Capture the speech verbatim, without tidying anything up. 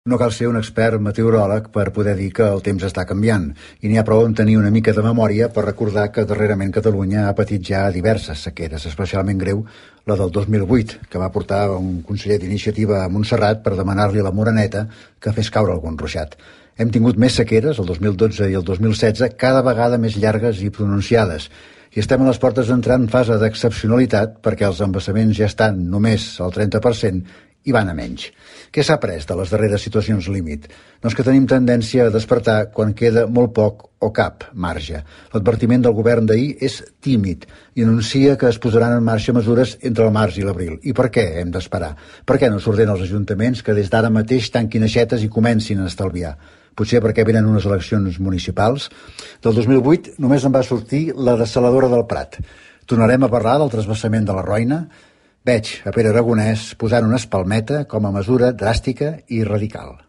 No cal ser un expert meteoròleg per poder dir que el temps està canviant i n'hi ha prou en tenir una mica de memòria per recordar que darrerament Catalunya ha patit ja diverses sequeres, especialment greu la del dos mil vuit, que va portar un conseller d'Iniciativa a Montserrat per demanar-li a la Moreneta que fes caure algun ruixat. Hem tingut més sequeres, el dos mil dotze i el dos mil setze, cada vegada més llargues i pronunciades, i estem a les portes d'entrar en fase d'excepcionalitat perquè els embassaments ja estan només al trenta per cent i van a menys. Què s'ha après de les darreres situacions límit? Doncs que tenim tendència a despertar quan queda molt poc o cap marge. L'advertiment del govern d'ahir és tímid i anuncia que es posaran en marxa mesures entre el març i l'abril. I per què hem d'esperar? Per què no s'ordena als ajuntaments que des d'ara mateix tanquin aixetes i comencin a estalviar? Potser perquè venen unes eleccions municipals. Del dos mil vuit només en va sortir la dessaladora del Prat. Tornarem a parlar del transvasament de la Roina. Veig a Pere Aragonès posant una espalmeta com a mesura dràstica i radical.